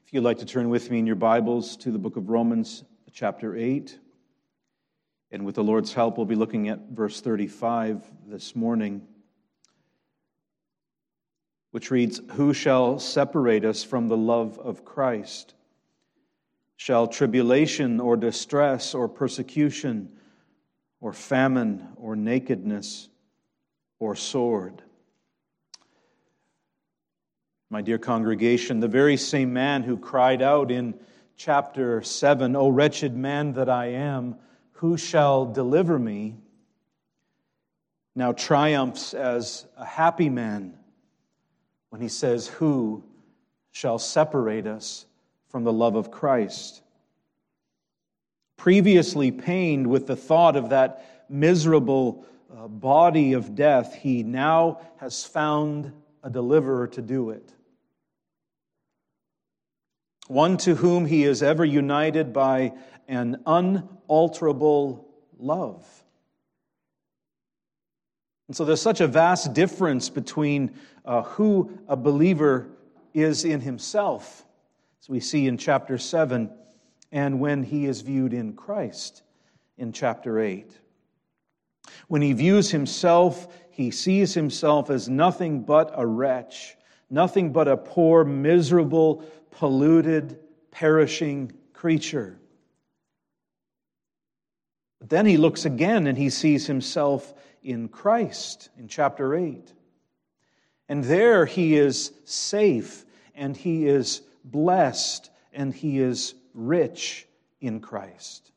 If you'd like to turn with me in your Bibles to the book of Romans, chapter 8, and with the Lord's help, we'll be looking at verse 35 this morning, which reads, "Who shall separate us from the love of Christ? Shall tribulation or distress or persecution or famine or nakedness or sword?" My dear congregation, the very same man who cried out in chapter 7, "O wretched man that I am, who shall deliver me?" now triumphs as a happy man when he says, "Who shall separate us from the love of Christ?" Previously pained with the thought of that miserable body of death, he now has found a deliverer to do it. One to whom he is ever united by an unalterable love. And so there's such a vast difference between who a believer is in himself, as we see in chapter 7, and when he is viewed in Christ in chapter 8. When he views himself, he sees himself as nothing but a wretch, nothing but a poor, miserable, polluted, perishing creature. But then he looks again and he sees himself in Christ in chapter 8. And there he is safe, and he is blessed, and he is rich in Christ.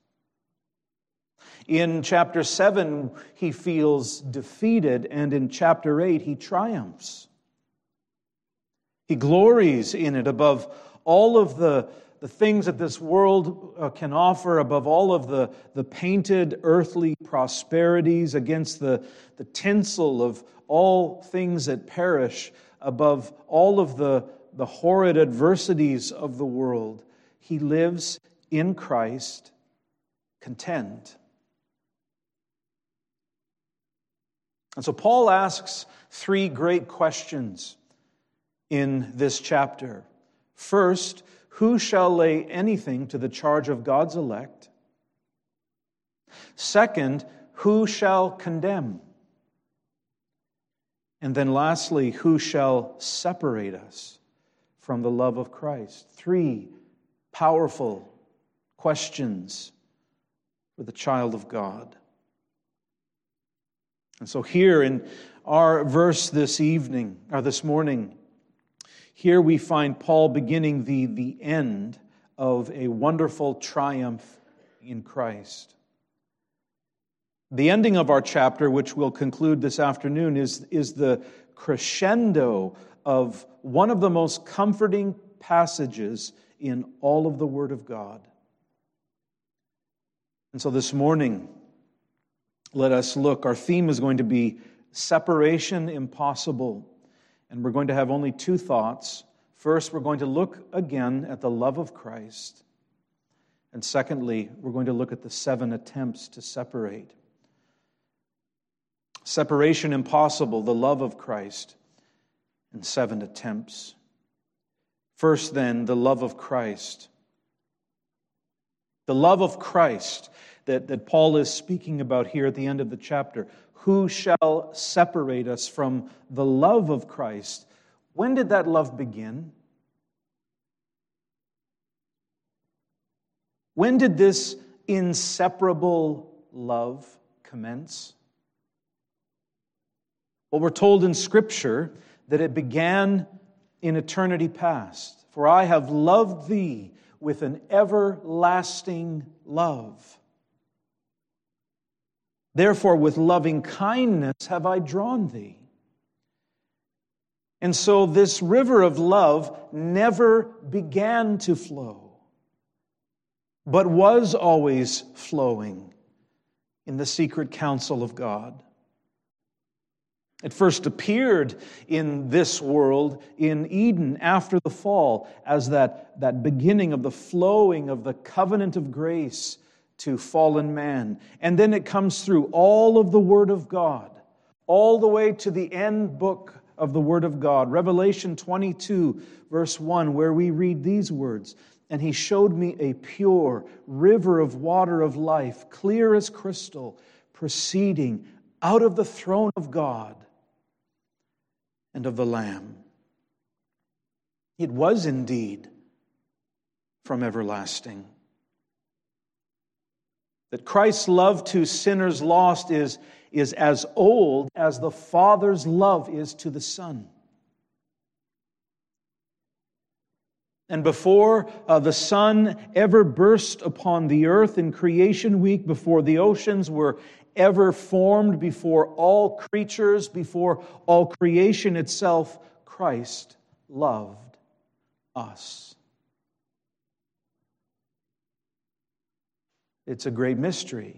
In chapter 7, he feels defeated, and in chapter 8, he triumphs. He glories in it above all of the things that this world can offer, above all of the painted earthly prosperities, against the tinsel of all things that perish, above all of the horrid adversities of the world. He lives in Christ, content. And so Paul asks three great questions in this chapter. First, who shall lay anything to the charge of God's elect? Second, who shall condemn? And then lastly, who shall separate us from the love of Christ? Three powerful questions for the child of God. And so here in our verse this morning, here we find Paul beginning the end of a wonderful triumph in Christ. The ending of our chapter, which we'll conclude this afternoon, is the crescendo of one of the most comforting passages in all of the Word of God. And so this morning, let us look. Our theme is going to be separation impossible. And we're going to have only two thoughts. First, we're going to look again at the love of Christ. And secondly, we're going to look at the 7 attempts to separate. Separation impossible, the love of Christ, and 7 attempts. First then, the love of Christ. The love of Christ that Paul is speaking about here at the end of the chapter. Who shall separate us from the love of Christ? When did that love begin? When did this inseparable love commence? Well, we're told in Scripture that it began in eternity past. For I have loved thee with an everlasting love. Therefore, with loving kindness have I drawn thee. And so this river of love never began to flow, but was always flowing in the secret counsel of God. It first appeared in this world, in Eden, after the fall, as that beginning of the flowing of the covenant of grace to fallen man. And then it comes through all of the Word of God, all the way to the end book of the Word of God. Revelation 22, verse 1, where we read these words, "And he showed me a pure river of water of life, clear as crystal, proceeding out of the throne of God and of the Lamb." It was indeed from everlasting. That Christ's love to sinners lost is as old as the Father's love is to the Son. And before the sun ever burst upon the earth in creation week, before the oceans were ever formed, before all creatures, before all creation itself, Christ loved us. It's a great mystery.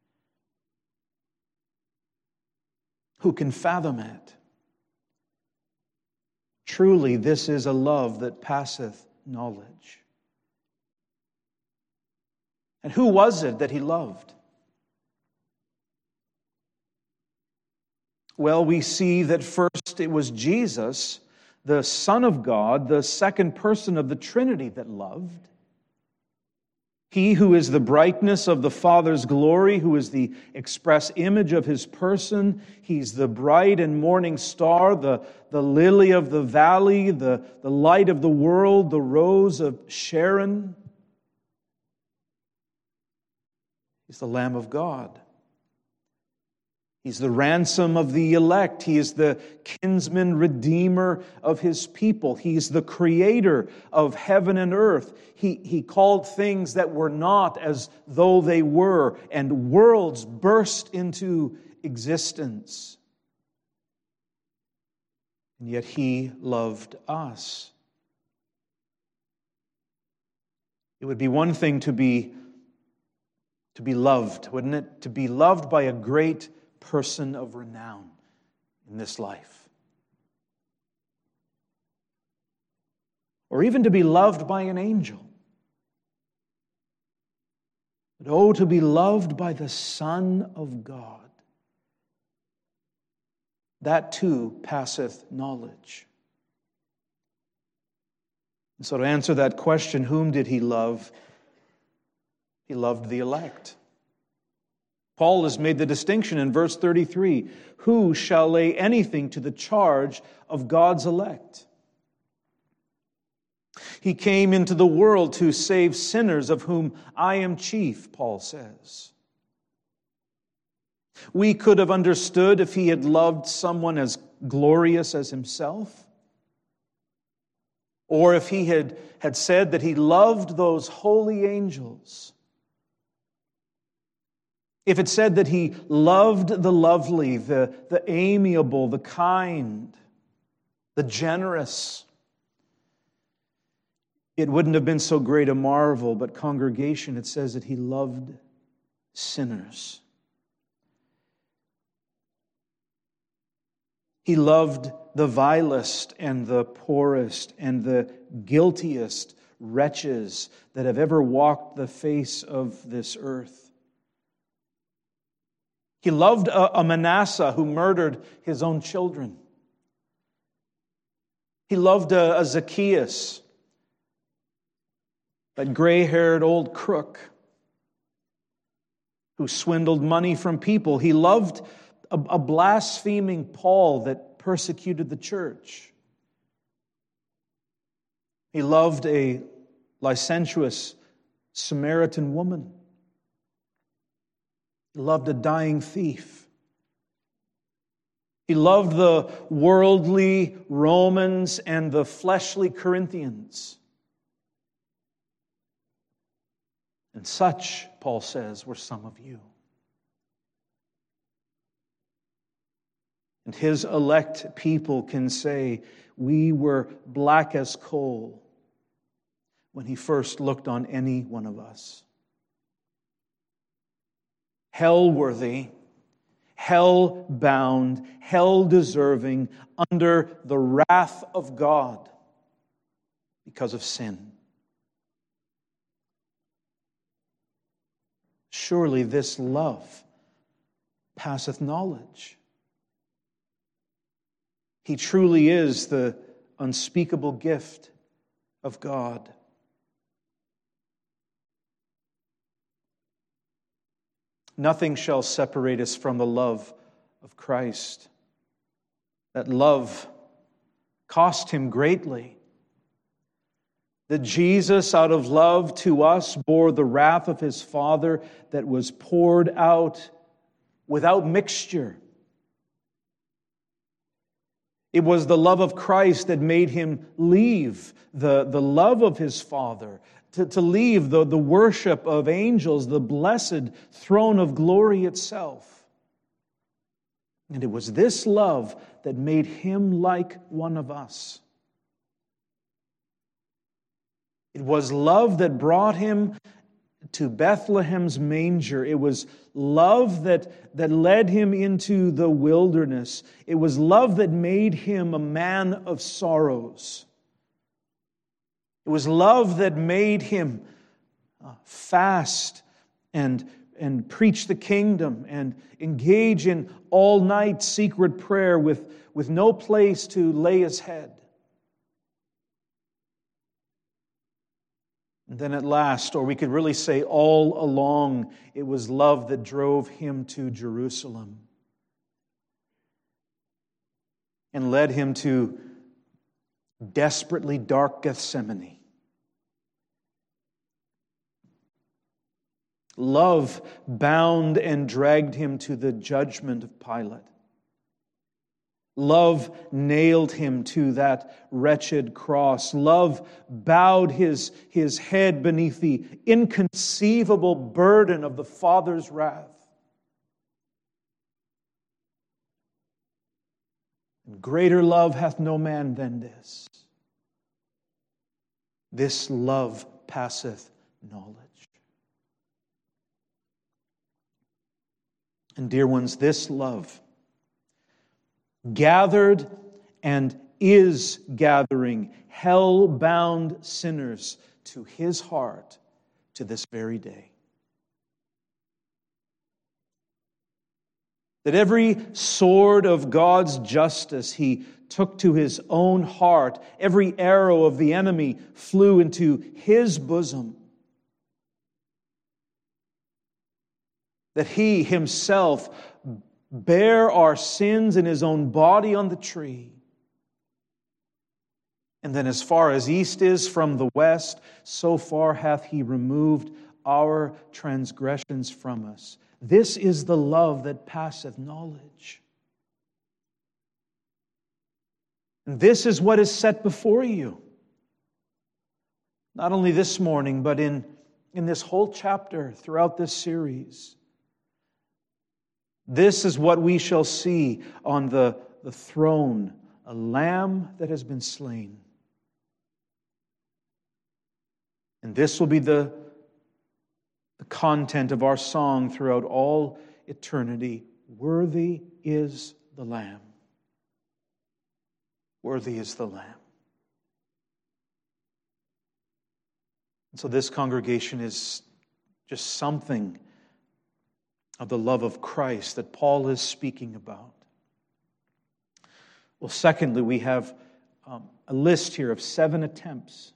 Who can fathom it? Truly, this is a love that passeth knowledge. And who was it that he loved? Well, we see that first it was Jesus, the Son of God, the second person of the Trinity, that loved. He who is the brightness of the Father's glory, who is the express image of His person. He's the bright and morning star, the lily of the valley, the light of the world, the rose of Sharon. He's the Lamb of God. He's the ransom of the elect. He is the kinsman redeemer of His people. He's the creator of heaven and earth. He called things that were not as though they were, and worlds burst into existence. And yet He loved us. It would be one thing to be loved, wouldn't it? To be loved by a great person of renown in this life. Or even to be loved by an angel. But oh, to be loved by the Son of God. That too passeth knowledge. And so to answer that question, whom did He love? He loved the elect. Paul has made the distinction in verse 33. Who shall lay anything to the charge of God's elect? He came into the world to save sinners, of whom I am chief, Paul says. We could have understood if He had loved someone as glorious as Himself, or if He had said that He loved those holy angels. If it said that He loved the lovely, the amiable, the kind, the generous, it wouldn't have been so great a marvel. But congregation, it says that He loved sinners. He loved the vilest and the poorest and the guiltiest wretches that have ever walked the face of this earth. He loved a Manasseh who murdered his own children. He loved a Zacchaeus, that gray-haired old crook who swindled money from people. He loved a blaspheming Paul that persecuted the church. He loved a licentious Samaritan woman. He loved a dying thief. He loved the worldly Romans and the fleshly Corinthians. And such, Paul says, were some of you. And His elect people can say, we were black as coal when He first looked on any one of us. Hell-worthy, hell-bound, hell-deserving, under the wrath of God because of sin. Surely this love passeth knowledge. He truly is the unspeakable gift of God. Nothing shall separate us from the love of Christ. That love cost him greatly. That Jesus, out of love to us, bore the wrath of his Father that was poured out without mixture. It was the love of Christ that made him leave the love of his Father, to leave the worship of angels, the blessed throne of glory itself. And it was this love that made him like one of us. It was love that brought him to Bethlehem's manger. It was love that led him into the wilderness. It was love that made him a man of sorrows. It was love that made him fast and preach the kingdom and engage in all-night secret prayer with no place to lay his head. And then at last, or we could really say all along, it was love that drove him to Jerusalem and led him to desperately dark Gethsemane. Love bound and dragged him to the judgment of Pilate. Love nailed him to that wretched cross. Love bowed his head beneath the inconceivable burden of the Father's wrath. And greater love hath no man than this. This love passeth knowledge. And dear ones, this love gathered and is gathering hell-bound sinners to his heart to this very day. That every sword of God's justice he took to his own heart, every arrow of the enemy flew into his bosom. That he himself bare our sins in his own body on the tree. And then as far as east is from the west, so far hath he removed our transgressions from us. This is the love that passeth knowledge. And this is what is set before you. Not only this morning, but in this whole chapter, throughout this series. This is what we shall see on the throne, a lamb that has been slain. And this will be the content of our song throughout all eternity. Worthy is the Lamb. Worthy is the Lamb. And so this congregation is just something of the love of Christ that Paul is speaking about. Well, secondly, we have a list here of 7 attempts.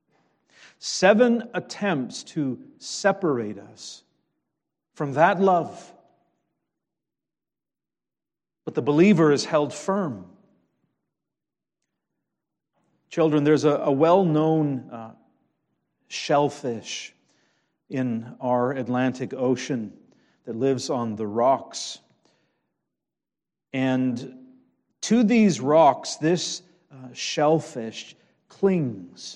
7 attempts to separate us from that love. But the believer is held firm. Children, there's a well-known shellfish in our Atlantic Ocean that lives on the rocks. And to these rocks, this shellfish clings.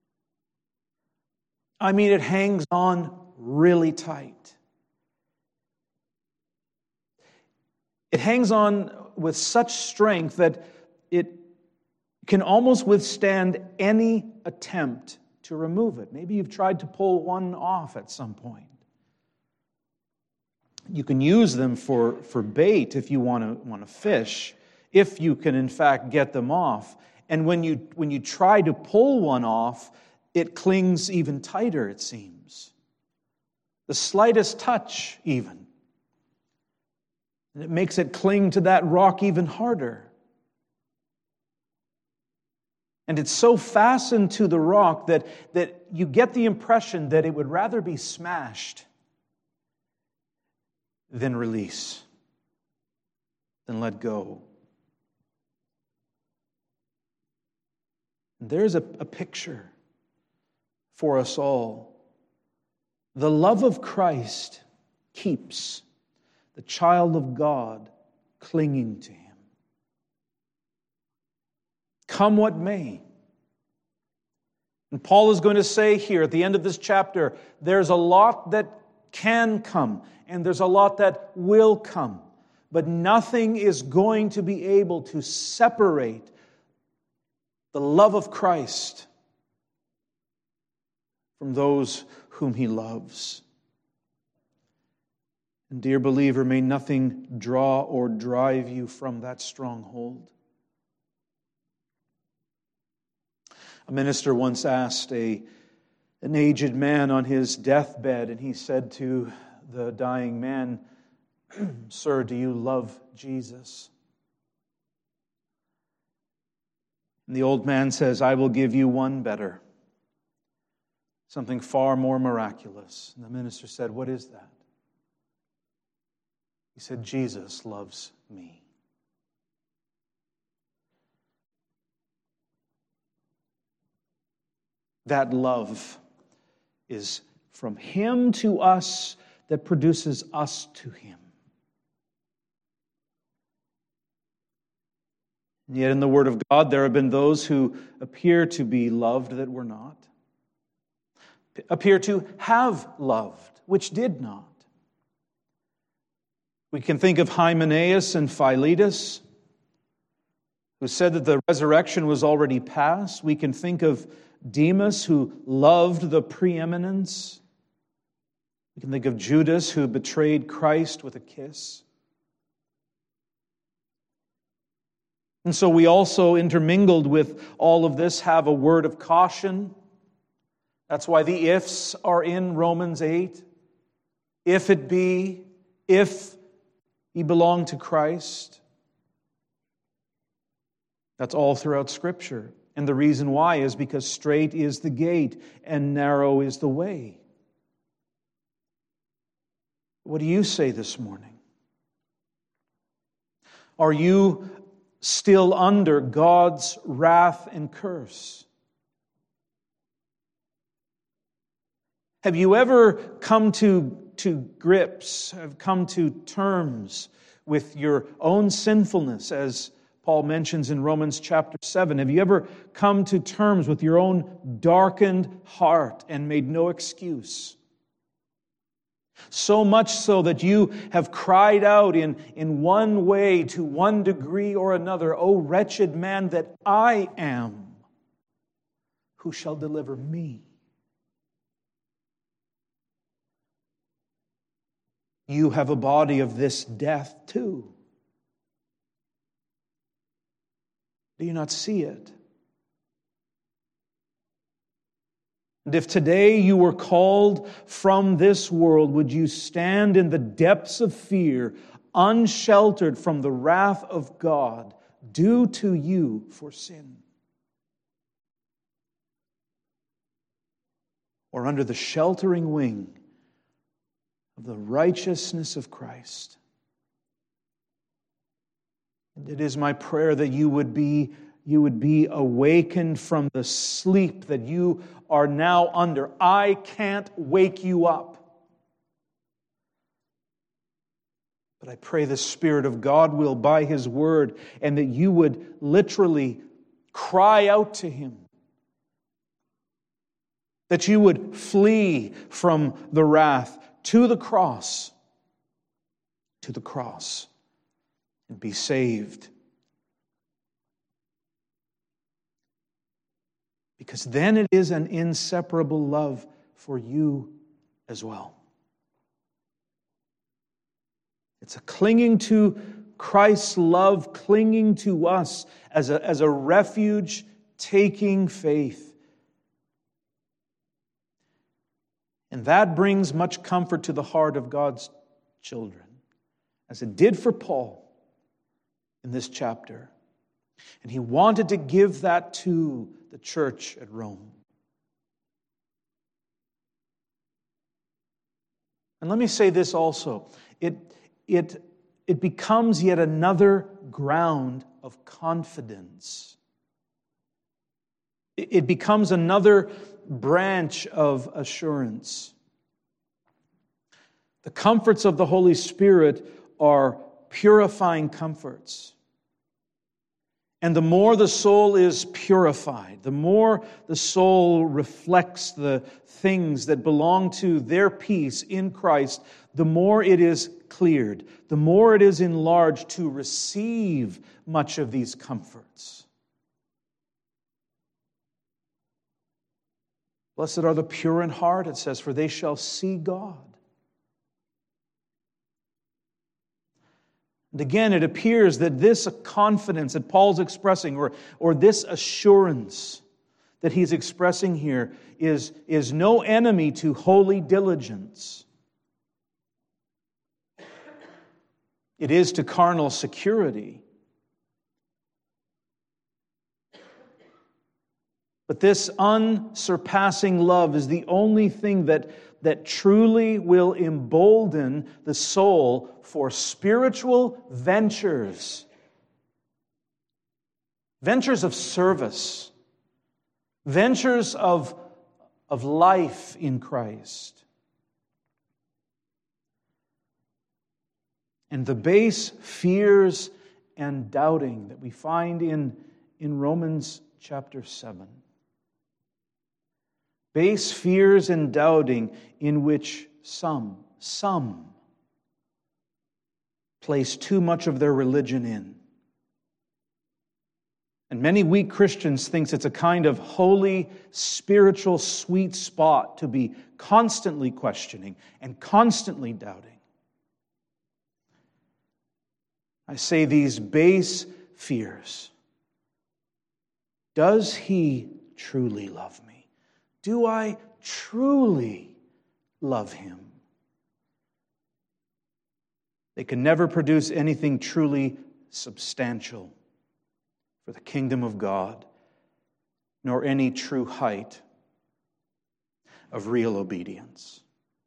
I mean, it hangs on really tight. It hangs on with such strength that it can almost withstand any attempt to remove it. Maybe you've tried to pull one off at some point. You can use them for bait if you want to fish, if you can in fact get them off. And when you try to pull one off, it clings even tighter, it seems. The slightest touch even. And it makes it cling to that rock even harder. And it's so fastened to the rock that you get the impression that it would rather be smashed than release, than let go. And there's a picture for us all. The love of Christ keeps the child of God clinging to Him. Come what may. And Paul is going to say here at the end of this chapter, there's a lot that can come, and there's a lot that will come. But nothing is going to be able to separate the love of Christ from those whom He loves. And dear believer, may nothing draw or drive you from that stronghold. A minister once asked an aged man on his deathbed, and he said to the dying man, "Sir, do you love Jesus?" And the old man says, "I will give you one better, something far more miraculous." And the minister said, "What is that?" He said, "Jesus loves me." That love is from Him to us that produces us to Him. And yet in the Word of God, there have been those who appear to be loved that were not, appear to have loved, which did not. We can think of Hymenaeus and Philetus, who said that the resurrection was already past. We can think of Demas, who loved the preeminence. We can think of Judas, who betrayed Christ with a kiss. And so we also, intermingled with all of this, have a word of caution. That's why the ifs are in Romans 8. If it be, if ye belong to Christ. That's all throughout Scripture. And the reason why is because straight is the gate and narrow is the way. What do you say this morning? Are you still under God's wrath and curse? Have you ever come to grips, have come to terms with your own sinfulness, as Paul mentions in Romans chapter 7? Have you ever come to terms with your own darkened heart and made no excuse? So much so that you have cried out in one way, to one degree or another, "O wretched man that I am, who shall deliver me?" You have a body of this death too. Do you not see it? And if today you were called from this world, would you stand in the depths of fear, unsheltered from the wrath of God due to you for sin? Or under the sheltering wing of the righteousness of Christ? And it is my prayer that you would be awakened from the sleep that you are now under. I can't wake you up. But I pray the Spirit of God will, by His Word, and that you would literally cry out to Him. That you would flee from the wrath to the cross, and be saved. Because then it is an inseparable love for you as well. It's a clinging to Christ's love, clinging to us as a refuge-taking faith. And that brings much comfort to the heart of God's children, as it did for Paul in this chapter. And he wanted to give that to the church at Rome. And let me say this also. It becomes yet another ground of confidence. It becomes another branch of assurance. The comforts of the Holy Spirit are purifying comforts. And the more the soul is purified, the more the soul reflects the things that belong to their peace in Christ, the more it is cleared, the more it is enlarged to receive much of these comforts. Blessed are the pure in heart, it says, for they shall see God. And again, it appears that this confidence that Paul's expressing, or this assurance that he's expressing here, is no enemy to holy diligence. It is to carnal security. But this unsurpassing love is the only thing that truly will embolden the soul for spiritual ventures. Ventures of service. Ventures of life in Christ. And the base fears and doubting that we find in Romans chapter 7. Base fears and doubting in which some place too much of their religion in. And many weak Christians think it's a kind of holy, spiritual, sweet spot to be constantly questioning and constantly doubting. I say these base fears. Does he truly love me? Do I truly love him? They can never produce anything truly substantial for the kingdom of God, nor any true height of real obedience.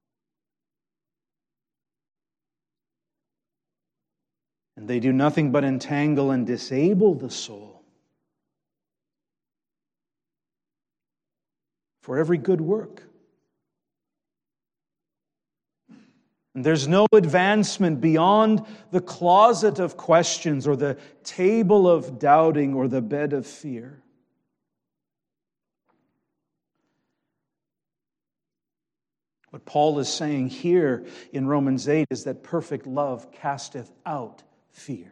And they do nothing but entangle and disable the soul for every good work. And there's no advancement beyond the closet of questions or the table of doubting or the bed of fear. What Paul is saying here in Romans 8 is that perfect love casteth out fear.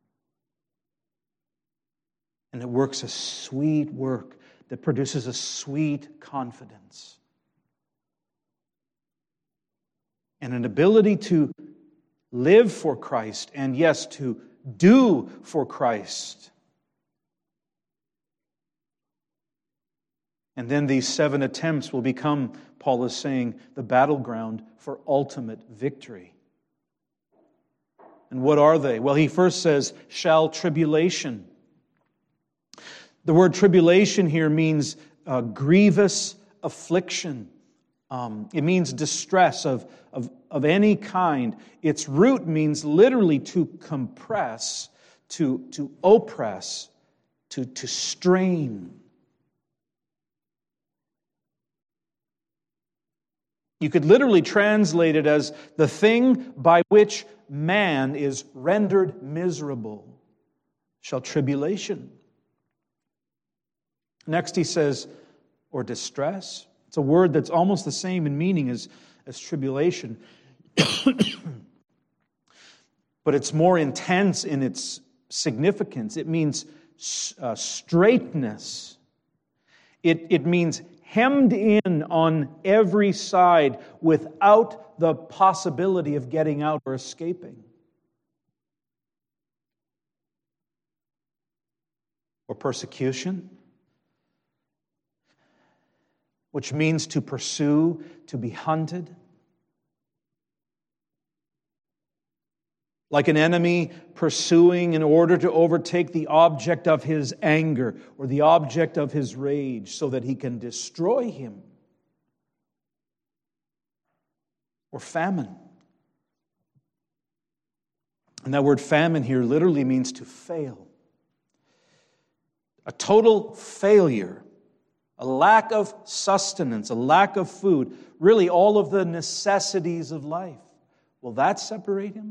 And it works a sweet work that produces a sweet confidence and an ability to live for Christ and, yes, to do for Christ. And then these 7 attempts will become, Paul is saying, the battleground for ultimate victory. And what are they? Well, he first says, shall tribulation. The word tribulation here means grievous affliction. It means distress of any kind. Its root means literally to compress, to oppress, to strain. You could literally translate it as the thing by which man is rendered miserable shall tribulation. Next he says, or distress. It's a word that's almost the same in meaning as tribulation. But it's more intense in its significance. It means straitness. It means hemmed in on every side without the possibility of getting out or escaping. Or persecution, which means to pursue, to be hunted. like an enemy pursuing in order to overtake the object of his anger or the object of his rage so that he can destroy him. Or famine. And that word famine here literally means to fail. A total failure, a lack of sustenance, a lack of food, really all of the necessities of life. Will that separate him?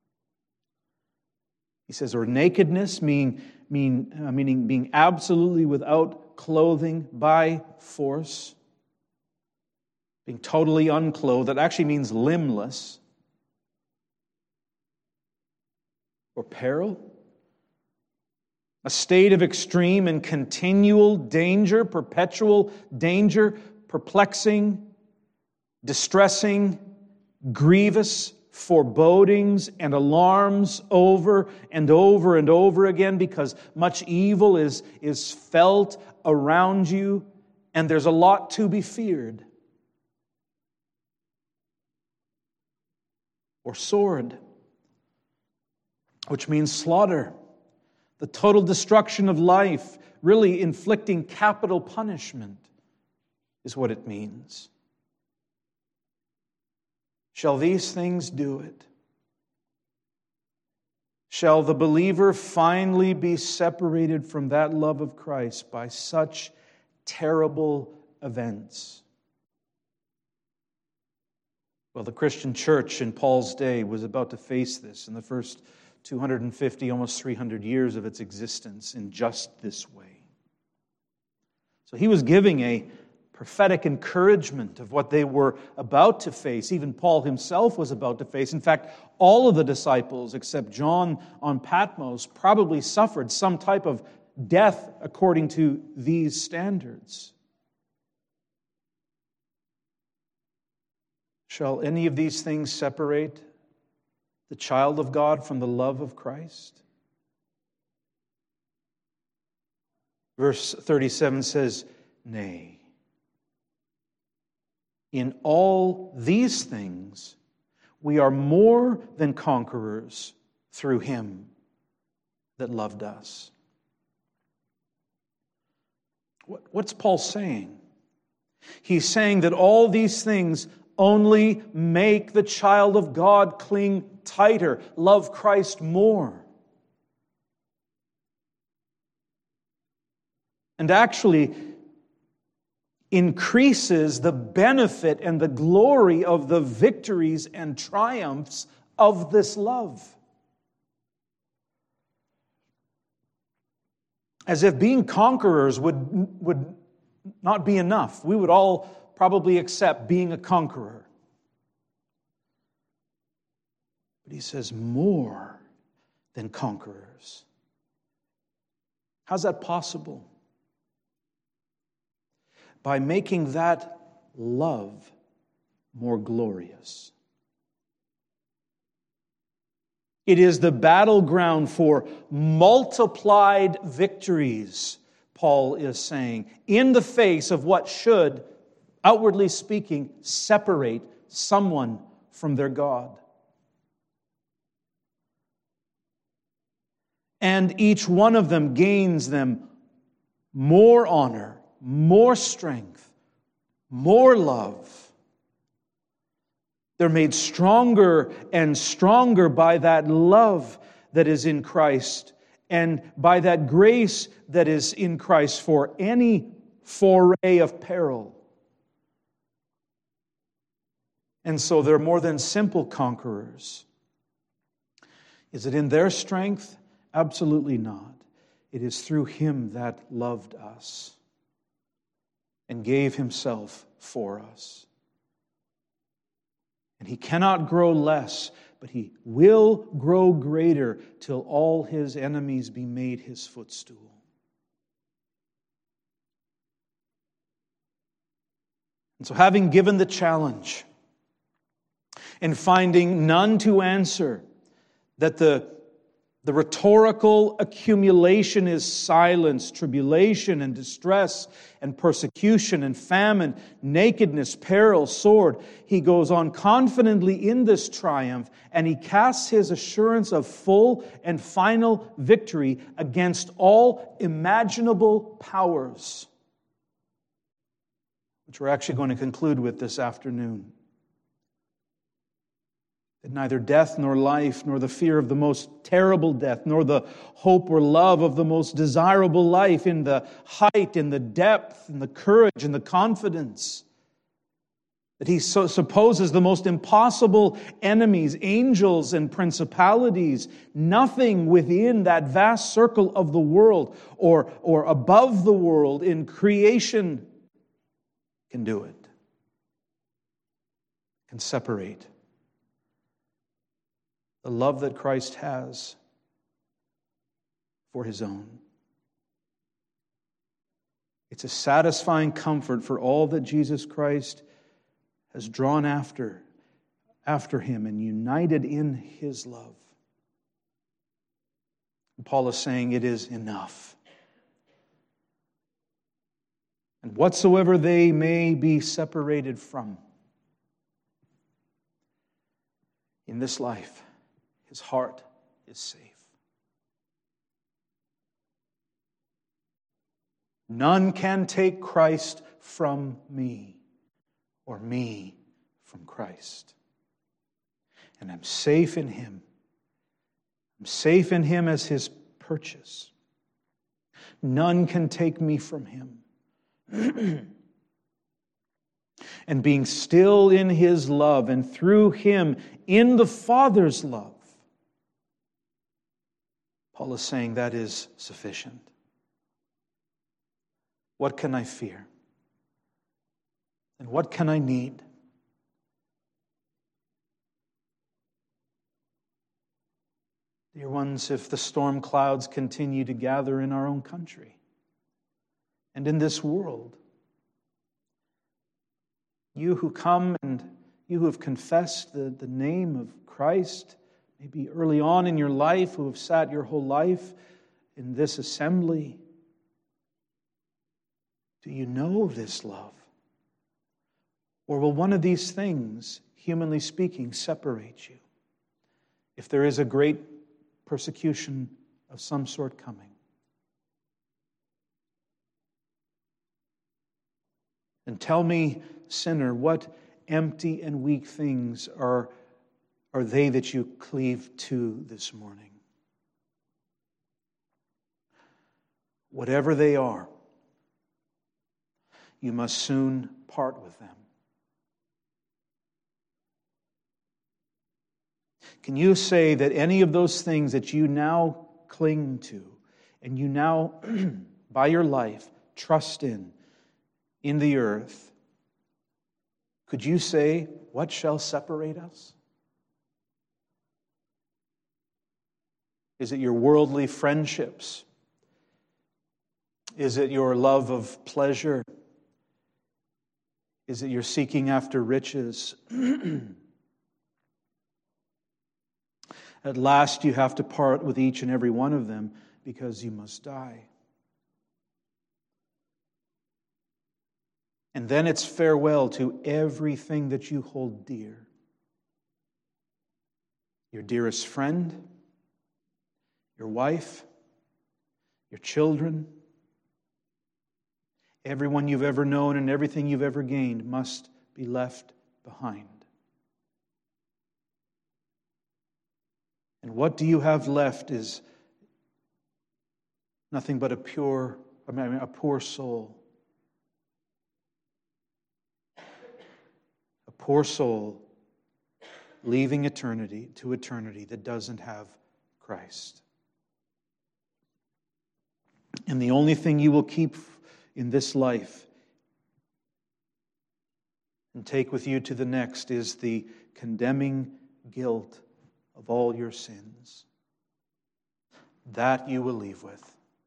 He says, or nakedness, meaning being absolutely without clothing by force. Being totally unclothed. That actually means limbless. Or peril. A state of extreme and continual danger, perpetual danger, perplexing, distressing, grievous forebodings and alarms over and over and over again because much evil is felt around you and there's a lot to be feared. Or sword, which means slaughter, the total destruction of life, really inflicting capital punishment is what it means. Shall these things do it? Shall the believer finally be separated from that love of Christ by such terrible events? Well, the Christian church in Paul's day was about to face this in the first 250, almost 300 years of its existence in just this way. So he was giving a prophetic encouragement of what they were about to face. Even Paul himself was about to face. In fact, all of the disciples, except John on Patmos, probably suffered some type of death according to these standards. Shall any of these things separate the child of God from the love of Christ? Verse 37 says, nay. In all these things, we are more than conquerors through Him that loved us. What's Paul saying? He's saying that all these things only make the child of God cling tighter, love Christ more. And actually increases the benefit and the glory of the victories and triumphs of this love. As if being conquerors would not be enough. We would all probably accept being a conqueror. But he says more than conquerors. How's that possible? By making that love more glorious. It is the battleground for multiplied victories, Paul is saying, in the face of what should, outwardly speaking, separate someone from their God. And each one of them gains them more honor, more strength, more love. They're made stronger and stronger by that love that is in Christ and by that grace that is in Christ for any foray of peril. And so they're more than simple conquerors. Is it in their strength? Absolutely not. It is through Him that loved us and gave Himself for us. And He cannot grow less, but He will grow greater till all His enemies be made His footstool. And so, having given the challenge and finding none to answer that the The rhetorical accumulation is silence, tribulation and distress and persecution and famine, nakedness, peril, sword. He goes on confidently in this triumph, and he casts his assurance of full and final victory against all imaginable powers, which we're actually going to conclude with this afternoon. That neither death nor life, nor the fear of the most terrible death, nor the hope or love of the most desirable life, in the height, in the depth, in the courage, and the confidence, that he supposes the most impossible enemies, angels and principalities, nothing within that vast circle of the world or above the world in creation can do it, can separate the love that Christ has for his own. It's a satisfying comfort for all that Jesus Christ has drawn after him and united in his love. And Paul is saying it is enough. And whatsoever they may be separated from in this life, his heart is safe. None can take Christ from me, or me from Christ. And I'm safe in him. I'm safe in him as his purchase. None can take me from him. And being still in his love, and through him in the Father's love, Paul is saying that is sufficient. What can I fear? And what can I need? Dear ones, if the storm clouds continue to gather in our own country and in this world, you who come and you who have confessed the name of Christ, maybe early on in your life, who have sat your whole life in this assembly, do you know this love? Or will one of these things, humanly speaking, separate you if there is a great persecution of some sort coming? And tell me, sinner, what empty and weak things are they that you cleave to this morning? Whatever they are, you must soon part with them. Can you say that any of those things that you now cling to and you now, by your life, trust in the earth, could you say, what shall separate us? Is it your worldly friendships? Is it your love of pleasure? Is it your seeking after riches? At last you have to part with each and every one of them because you must die. And then it's farewell to everything that you hold dear. Your dearest friend, your wife, your children, everyone you've ever known and everything you've ever gained must be left behind. And what do you have left is nothing but a poor soul. A poor soul leaving eternity that doesn't have Christ. And the only thing you will keep in this life and take with you to the next is the condemning guilt of all your sins. That you will leave with.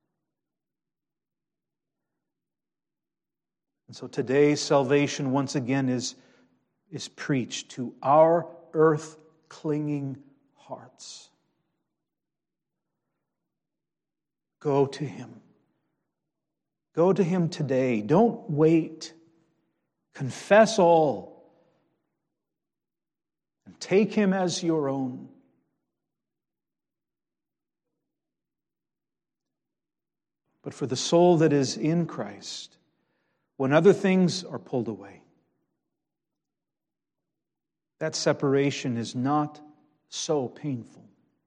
And so today, salvation once again is preached to our earth-clinging hearts. Go to Him. Go to Him today. Don't wait. Confess all. And take Him as your own. But for the soul that is in Christ, when other things are pulled away, that separation is not so painful.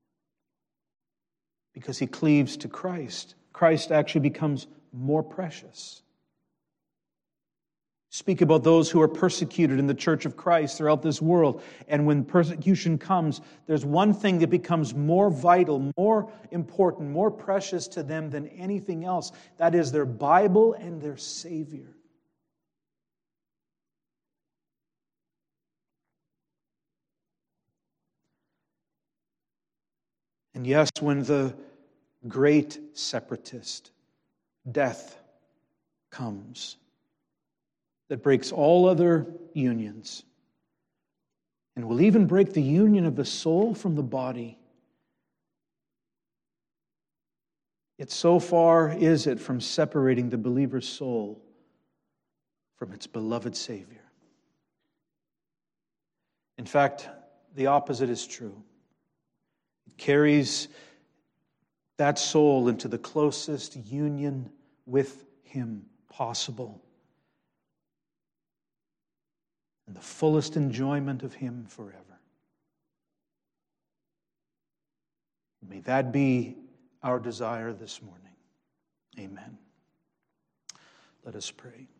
Because he cleaves to Christ. Christ actually becomes more precious. Speak about those who are persecuted in the church of Christ throughout this world. And when persecution comes, there's one thing that becomes more vital, more important, more precious to them than anything else. That is their Bible and their Savior. And yes, when the great separatist, death, comes, that breaks all other unions, and will even break the union of the soul from the body, yet so far is it from separating the believer's soul from its beloved Savior. In fact, the opposite is true. It carries that soul into the closest union with Him possible, and the fullest enjoyment of Him forever. May that be our desire this morning. Amen. Let us pray.